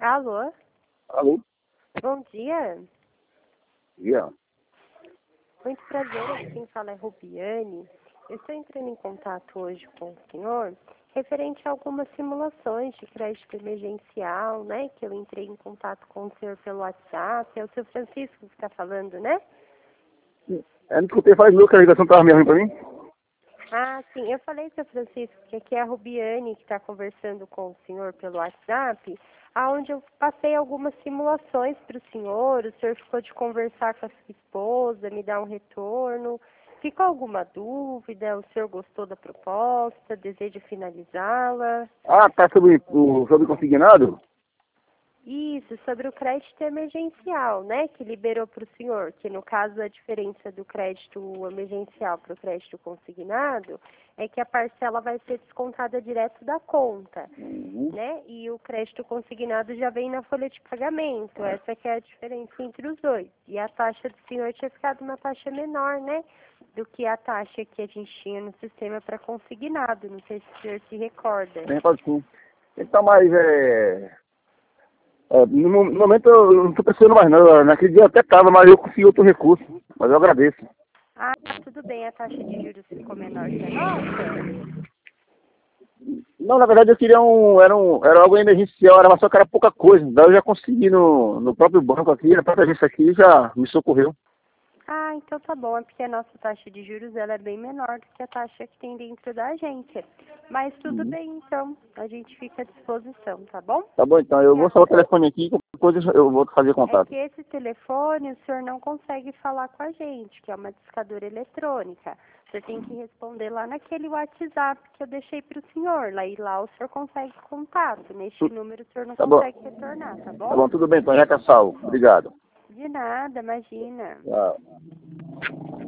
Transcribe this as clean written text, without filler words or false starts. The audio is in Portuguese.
Alô? Alô? Bom dia. Dia. Muito prazer, aqui quem fala é Rubiane. Eu estou entrando em contato hoje com o senhor referente a algumas simulações de crédito emergencial, né? Que eu entrei em contato com o senhor pelo WhatsApp. É o seu Francisco que está falando, né? Eu não escutei faz louco que a ligação estava me ruim pra mim. Ah, sim. Eu falei, seu Francisco, que aqui é a Rubiane que está conversando com o senhor pelo WhatsApp, aonde eu passei algumas simulações para o senhor ficou de conversar com a sua esposa, me dar um retorno. Ficou alguma dúvida? O senhor gostou da proposta? Deseja finalizá-la? Ah, tá sobre o consignado? Isso, sobre o crédito emergencial, né, que liberou para o senhor, que no caso a diferença do crédito emergencial para o crédito consignado é que a parcela vai ser descontada direto da conta, né, e o crédito consignado já vem na folha de pagamento, essa que é a diferença entre os dois. E a taxa do senhor tinha ficado uma taxa menor, né, do que a taxa que a gente tinha no sistema para consignado, não sei se o senhor se recorda. Bem, pode sim. Então, mas no momento eu não estou precisando mais não. Naquele dia eu até estava, mas eu consegui outro recurso. Mas eu agradeço. Ah, tudo bem, a taxa de juros ficou menor que a nossa? Não, na verdade eu queria era algo emergencial, era só que era pouca coisa. Daí eu já consegui no próprio banco aqui, na própria agência aqui, já me socorreu. Ah, então tá bom, é porque a nossa taxa de juros ela é bem menor do que a taxa que tem dentro da agência. Mas tudo bem, então, a gente fica à disposição, tá bom? Tá bom, então eu vou salvar o telefone aqui, qualquer coisa eu vou fazer É contato. que esse telefone o senhor não consegue falar com a gente, que é uma discadora eletrônica. Você tem que responder lá naquele WhatsApp que eu deixei para o senhor. Lá e lá o senhor consegue contato. Neste número o senhor não Tá bom. consegue retornar, tá Tá bom? bom, tudo bem, então já tá salvo. Obrigado. De nada, imagina. Tchau.